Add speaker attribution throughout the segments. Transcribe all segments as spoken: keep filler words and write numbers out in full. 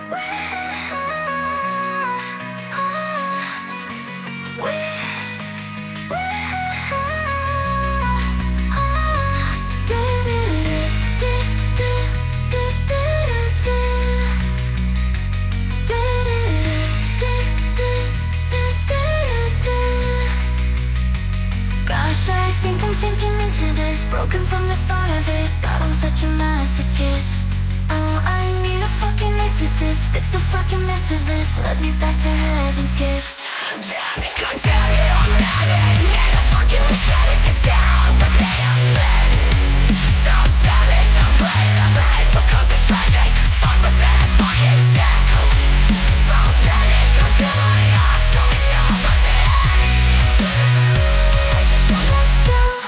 Speaker 1: Broken from the thought of it, God, I'm such a masochist. Oh, I need a fucking exorcist. Fix the fucking mess of this, let me back to heaven's gift. God damn it, I'm having it. I fucking wish that it took down for me and men. So damn it, I'm playing of it because it's tragic. Fuck with that fucking sick. Don't panic, I'm feeling off, going off my head. I just don't myself.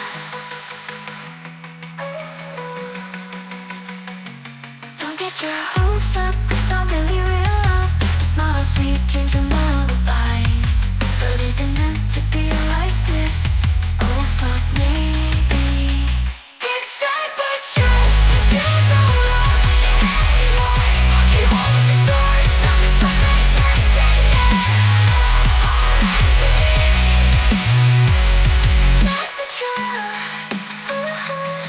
Speaker 1: Get your hopes up, it's not really real love. It's not all sweet dreams and lullabies, but is it meant to be like this? Oh fuck maybe. Except but you, you don't love me anymore. Fuck you, hold the door, it's something for me, everything, yeah. R I P. Except but you, uh-huh.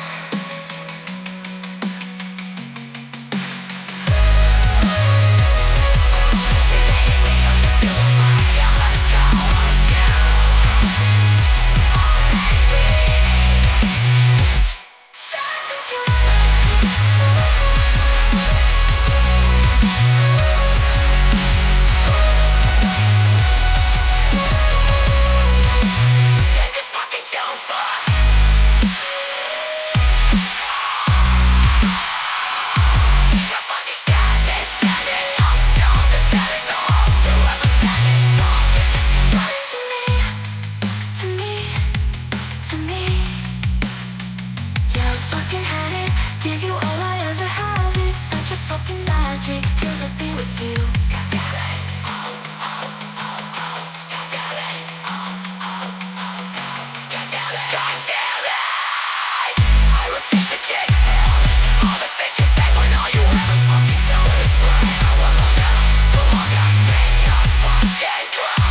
Speaker 1: Give you all I ever have, it's such a fucking magic. Feel to be with you. God damn it. Oh, oh, oh, oh. God damn it. Oh, oh, oh. God damn it. God damn it. I refuse to get held. All the things you say when all you ever fucking do is play. I wanna know the one that made your fucking cry.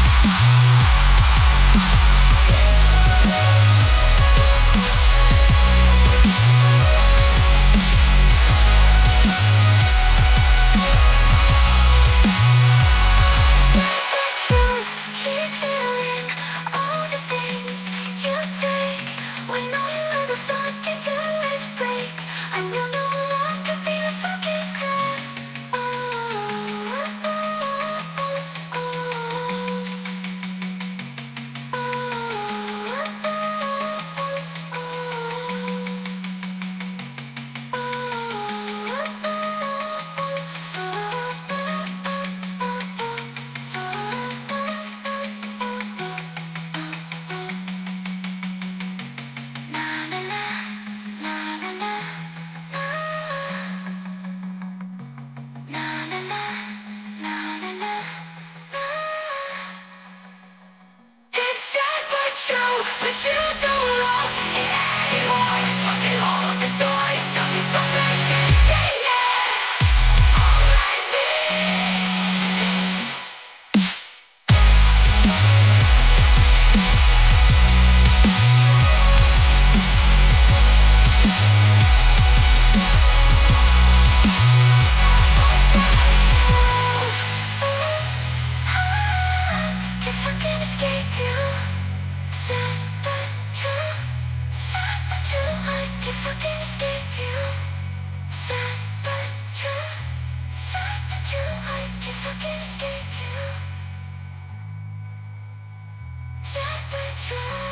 Speaker 1: But you don't love me anymore. Fucking hold the door, it's something from the beginning, yeah. R I P. Can't fucking escape you. Sad but true, sad but true. I can't fucking escape you. Sad but true, sad but true. I can't fucking escape you. Sad but true.